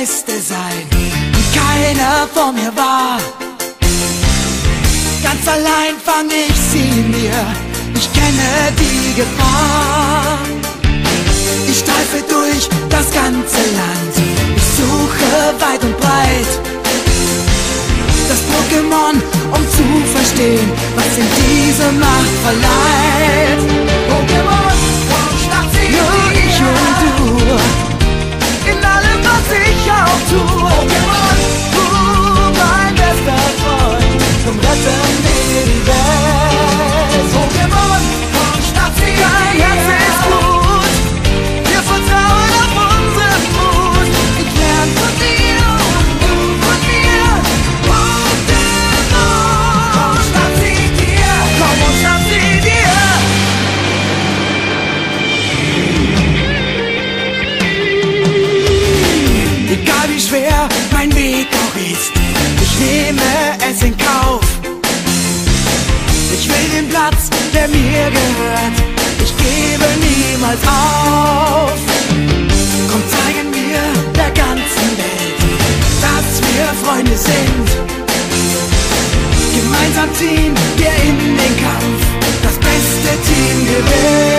Beste sein, wie keiner vor mir war. Ganz allein fang ich sie mir, ich kenne die Gefahr. Ich streife durch das ganze Land, ich suche weit und breit das Pokémon, um zu verstehen, was in diese Macht verleiht. Pokémon, komm, schnapp sie nur ich und du, in allem, was ich auch tue. Pokémon, du, mein bester Freund, komm, retten wir die Welt. Pokémon, komm, schnapp sie dein Herz ist gut, wir vertrauen auf unseren Mut. Ich lern von dir und du von mir. Pokémon, komm, schnapp sie dir, komm und schnapp sie dir. Egal wie schwer mein Weg auch ist, ich nehme es in Kauf. Ich will den Platz, der mir gehört, ich gebe niemals auf. Komm, zeigen wir der ganzen Welt, dass wir Freunde sind. Gemeinsam ziehen wir in den Kampf, das beste Team gewinnt.